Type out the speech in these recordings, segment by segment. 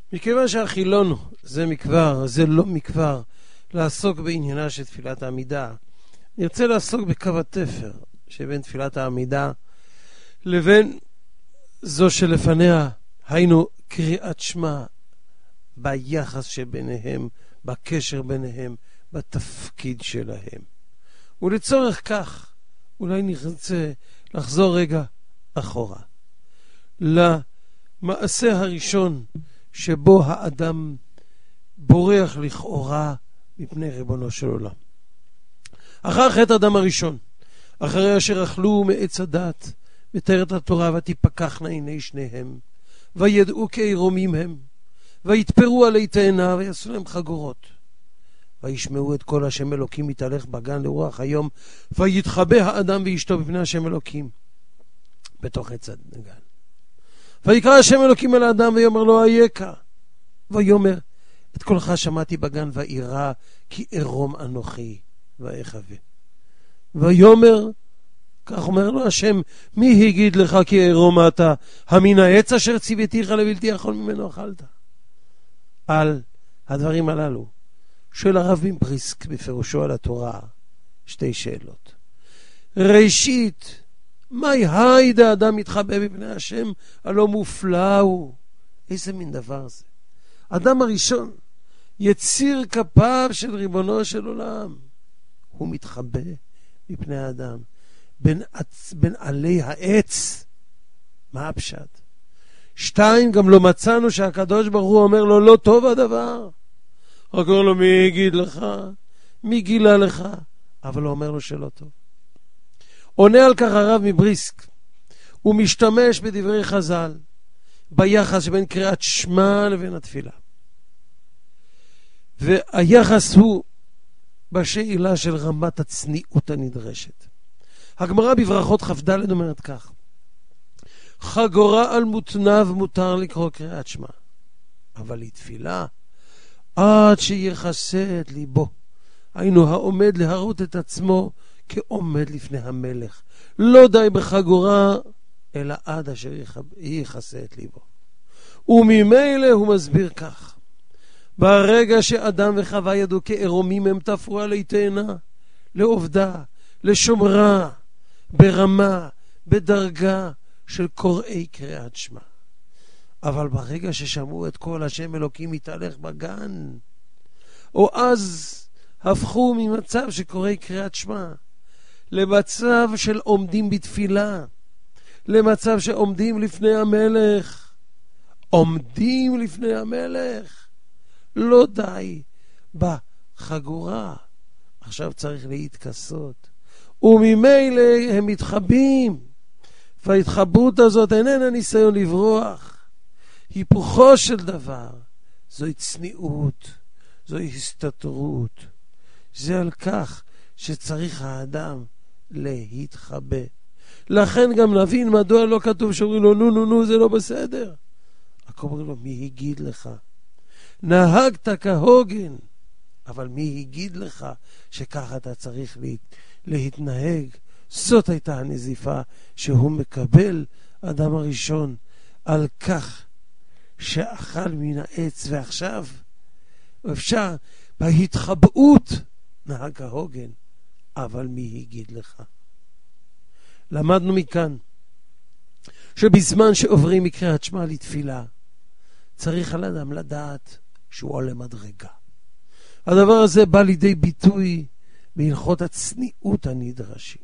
מכיוון שהחילון זה מכבר, זה לא מכבר, לעסוק בעניינה של תפילת העמידה, נרצה לעסוק בקו התפר שבין תפילת העמידה לבין זו שלפניה, היינו קריאת שמע, ביחס שביניהם, בקשר ביניהם, בתפקיד שלהם. ולצורך כך, אולי נרצה לחזור רגע אחורה, למעשה הראשון שבו האדם בורח לכאורה מפני ריבונו של עולם. אחר חטא האדם הראשון, אחרי אשר אכלו מעץ הדת, מתארת התורה, ותפקחנה עיני שניהם, וידעו כעירומים הם, ויתפרו עלי תאנה, ויעשו להם חגורות. וישמעו את כל השם אלוקים מתהלך בגן לרוח היום, ויתחבא האדם ואשתו בפני השם אלוקים בתוך עץ הגן. ויקרא השם אלוקים אל האדם ויאמר לו אייכה, ויאמר את קולך שמעתי בגן ואירע כי עירום אנוכי ואחווה. ויאמר, כך אומר לו השם, מי הגיד לך כי עירום אתה? המן העץ אשר ציוויתיך לבלתי אכול ממנו אכלת? על הדברים הללו שואל הרב מבריסק בפירושו על התורה שתי שאלות. ראשית, מהי היידה אדם מתחבא בפני השם? הלא מופלא הוא. איזה מין דבר זה? אדם הראשון, יציר כפיו של ריבונו של עולם, הוא מתחבא מפני האדם בין עלי העץ. מה הפשט? שתיים, גם לא מצאנו שהקדוש ברוך הוא אומר לו לא טוב הדבר. רק אומר לו מי יגיד לך? מי גילה לך? אבל הוא אומר לו שלא טוב. עונה על כך הרב מבריסק, הוא משתמש בדברי חז"ל ביחס שבין קריאת שמע לבין התפילה, והיחס הוא בשאלה של רמת הצניעות הנדרשת. הגמרא בברכות כ"ד אומרת כך: חגורה על מותניו מותר לקרוא קריאת שמע, אבל לתפילה עד שיחסה את ליבו, היינו העומד להראות את עצמו כעומד לפני המלך, לא די בחגורה אלא עד אשר יחסה את ליבו. וממילא הוא מסביר כך: ברגע שאדם וחווה ידעו כעירומים הם תפרו עלי תאנה, לעובדה, לשומרה, ברמה, בדרגה של קוראי קריאת שמע. אבל ברגע ששמעו את כל השם אלוקים מתהלך בגן, או אז הפכו ממצב שקוראי קריאת שמע למצב של עומדים בתפילה, למצב שעומדים לפני המלך. עומדים לפני המלך, לא די בחגורה, עכשיו צריך להתכסות, וממילא הם מתחבאים. וההתחבאות הזאת איננה ניסיון לברוח, היפוכו של דבר זוהי צניעות, זוהי הסתתרות. זה על כך שצריך האדם להתחבא. לכן גם נבין מדוע לא כתוב שאומרים לו נו זה לא בסדר. רק אומרים לו מי הגיד לך? נהגת כהוגן, אבל מי הגיד לך שככה אתה צריך להתנהג? זאת הייתה הנזיפה שהוא מקבל אדם הראשון על כך שאכל מן העץ, ועכשיו אפשר בהתחבאות נהג כהוגן, אבל מי הגיד לך? למדנו מכאן שבזמן שעוברים מקריאת שמע לתפילה צריך על אדם לדעת שהוא עולה מדרגה. הדבר הזה בא לידי ביטוי בהלכות הצניעות הנדרשים,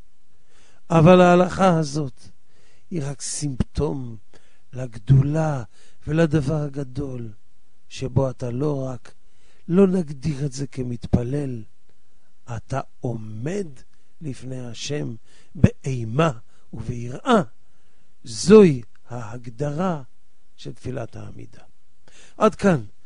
אבל ההלכה הזאת היא רק סימפטום לגדולה ולדבר הגדול שבו אתה לא נגדיר את זה כמתפלל, אתה עומד לפני השם באימה וביראה. זוהי ההגדרה של תפילת העמידה. עד כאן